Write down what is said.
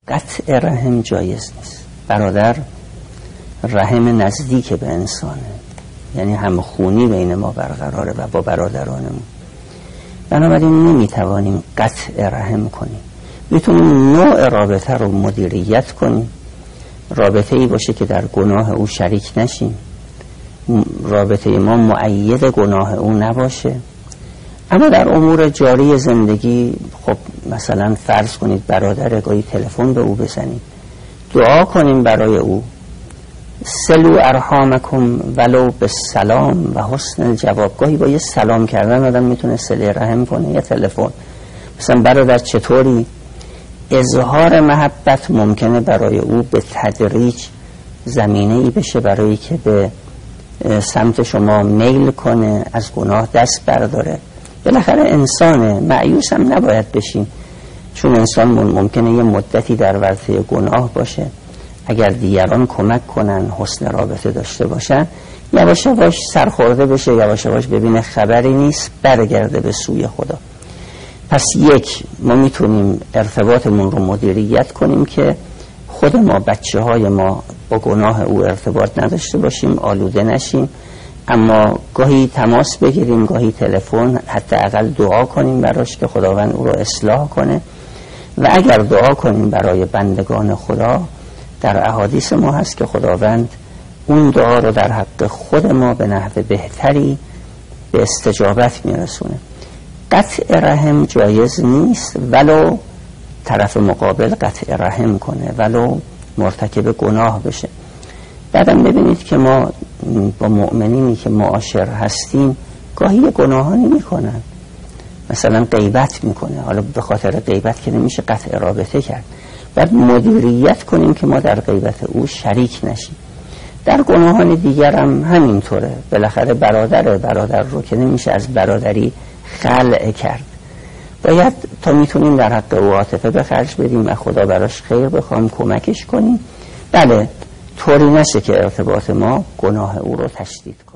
قطع رحم جایز نیست. برادر رحم نزدیک به انسانه، یعنی هم خونی بین ما برقراره و با برادرانمون. بنابراین نمیتوانیم قطع رحم کنیم. میتونیم نوع رابطه رو مدیریت کنیم، رابطه ای باشه که در گناه او شریک نشیم، رابطه ما مؤید گناه او نباشه. اما در امور جاری زندگی، خب مثلا فرض کنید برادر، گاهی تلفن به او بزنید، دعا کنیم برای او، سلو ارحامکم ولو به سلام و حسن الجواب. گاهی با یه سلام کردن آدم میتونه صله رحم کنه. یه تلفن مثلا برادر چطوری، اظهار محبت ممکنه برای او به تدریج زمینه ای بشه برای که به سمت شما میل کنه، از گناه دست برداره. بالاخره انسانه، مایوس هم نباید بشیم، چون انسان ممکنه یه مدتی در ورطه گناه باشه. اگر دیگران کمک کنن، حسن رابطه داشته باشن، یواش یواش سرخورده بشه، یواش یواش ببینه خبری نیست، برگرده به سوی خدا. پس یک، ما میتونیم ارتباطمون رو مدیریت کنیم که خود ما، بچه های ما با گناه او ارتباط نداشته باشیم، آلوده نشیم. اما گاهی تماس بگیریم، گاهی تلفن، حتی اقل دعا کنیم براش که خداوند او رو اصلاح کنه. و اگر دعا کنیم برای بندگان خدا، در احادیث ما هست که خداوند اون دعا رو در حق خود ما به نحو بهتری به استجابت میرسونه. قطع رحم جایز نیست ولو طرف مقابل قطع رحم کنه، ولو مرتکب گناه بشه. بعدم ببینید که ما با مؤمنینی که معاشر هستیم گاهی گناهانی میکنن، مثلا غیبت میکنه. حالا به خاطر غیبت که نمیشه قطع رابطه کرد، باید مدیریت کنیم که ما در غیبت او شریک نشیم. در گناهان دیگر هم همینطوره. بالاخره برادر رو که نمیشه از برادری خلع کرد. باید تا میتونیم در حق او عاطفه به خرج بدیم و خدا براش خیر بخوام، کمکش کنیم. بله، طوری نشه که ارتباط ما گناه او رو تشدید کنه.